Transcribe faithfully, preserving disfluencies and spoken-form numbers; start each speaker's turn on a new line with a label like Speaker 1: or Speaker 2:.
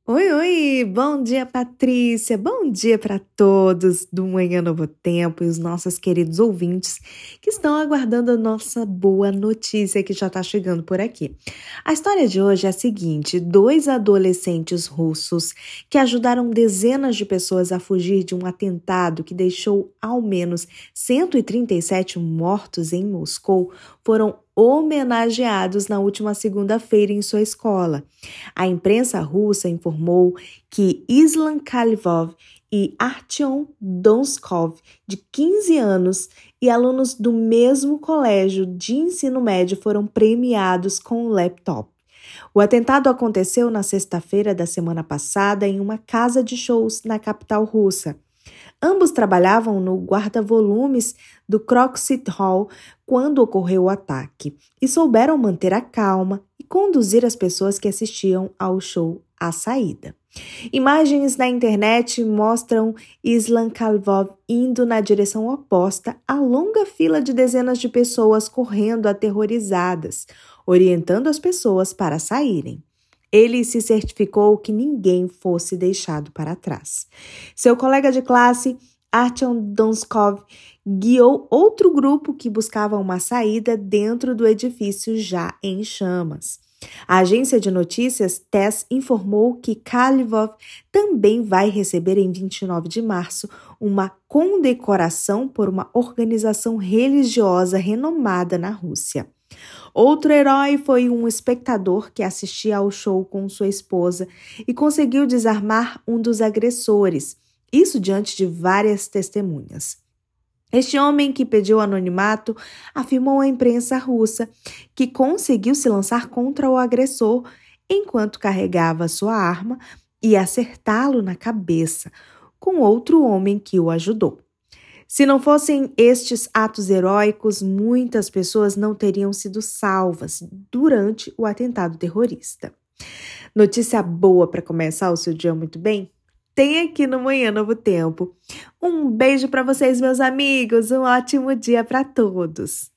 Speaker 1: Oi, oi! Bom dia, Patrícia! Bom dia para todos do Manhã Novo Tempo e os nossos queridos ouvintes que estão aguardando a nossa boa notícia que já está chegando por aqui. A história de hoje é a seguinte: dois adolescentes russos que ajudaram dezenas de pessoas a fugir de um atentado que deixou ao menos cento e trinta e sete mortos em Moscou foram homenageados na última segunda-feira em sua escola. A imprensa russa informou que Islam Khalivov e Artyom Donskov, de quinze anos, e alunos do mesmo colégio de ensino médio foram premiados com um laptop. O atentado aconteceu na sexta-feira da semana passada em uma casa de shows na capital russa. Ambos trabalhavam no guarda-volumes do Kroxit Hall quando ocorreu o ataque e souberam manter a calma e conduzir as pessoas que assistiam ao show à saída. Imagens na internet mostram Islam Khalivov indo na direção oposta à longa fila de dezenas de pessoas correndo aterrorizadas, orientando as pessoas para saírem. Ele se certificou que ninguém fosse deixado para trás. Seu colega de classe, Artyom Donskov, guiou outro grupo que buscava uma saída dentro do edifício já em chamas. A agência de notícias T E S S informou que Khalivov também vai receber em vinte e nove de março uma condecoração por uma organização religiosa renomada na Rússia. Outro herói foi um espectador que assistia ao show com sua esposa e conseguiu desarmar um dos agressores, isso diante de várias testemunhas. Este homem, que pediu anonimato, afirmou à imprensa russa que conseguiu se lançar contra o agressor enquanto carregava sua arma e acertá-lo na cabeça, com outro homem que o ajudou. Se não fossem estes atos heróicos, muitas pessoas não teriam sido salvas durante o atentado terrorista. Notícia boa para começar o seu dia muito bem? Tem aqui no Manhã Novo Tempo. Um beijo para vocês, meus amigos. Um ótimo dia para todos.